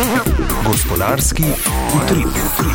Gospodarski utrip.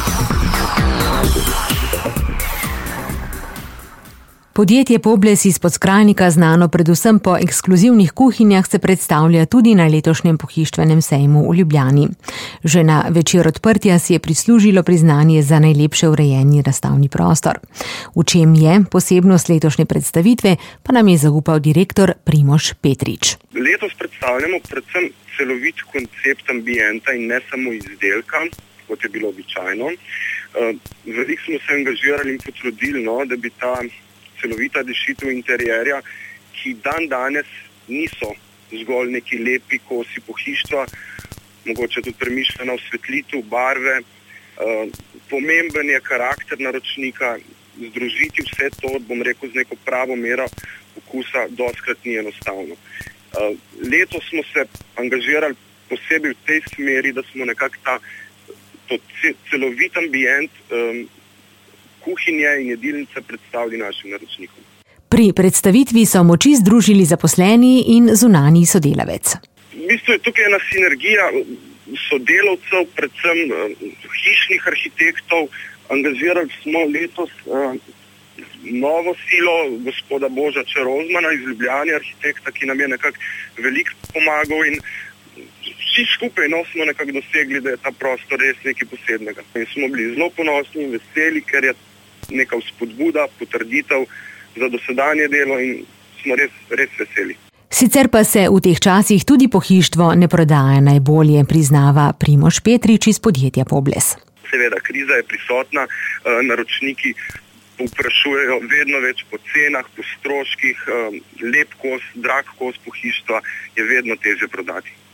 Podjetje Pobles iz Podskrajnika, znano predvsem po ekskluzivnih kuhinjah, se predstavlja tudi na letošnjem pohištvenem sejmu v Ljubljani. Že na večer odprtja si je prislužilo priznanje za najlepše urejeni razstavni prostor. V čem je posebnost letošnje predstavitve, pa nam je zaupal direktor Primož Petrič. Letos predstavljamo predvsem celovit koncept ambienta in ne samo izdelka, kot je bilo običajno. Veliko smo se angažirali in potrudili, da bi ta celovita rešitev interierja, ki danes niso zgolj neki lepi kosi pohištva, mogoče tudi premišljena osvetlitev, barve. Pomemben je karakter naročnika, združiti vse to, z neko pravo mero okusa, dostikrat ni enostavno. Letos smo se angažirali posebej v tej smeri, da smo nekako celovit ambient kuhinje in jedilnice predstavili našim naročnikom. Pri predstavitvi so moči združili zaposleni in zunanji sodelavec. V bistvu je tukaj ena sinergija sodelavcev, predvsem hišnih arhitektov. Angažirali smo letos novo silo gospoda Boža Čerozmana iz Ljubljane, arhitekta, ki nam je nekako veliko pomagal in vsi skupaj smo nekako dosegli, da je ta prostor res nekaj posebnega. In smo bili zelo ponosni in veseli, ker je neka vzpodbuda, potrditev za dosedanje delo in smo res veseli. Sicer pa se v teh časih tudi pohištvo ne prodaja najbolje, priznava Primož Petrič iz podjetja Pobles. Seveda, kriza je prisotna, naročniki povprašujejo vedno več po cenah, po stroških, lep kos, drag kos pohištva je vedno težje prodati.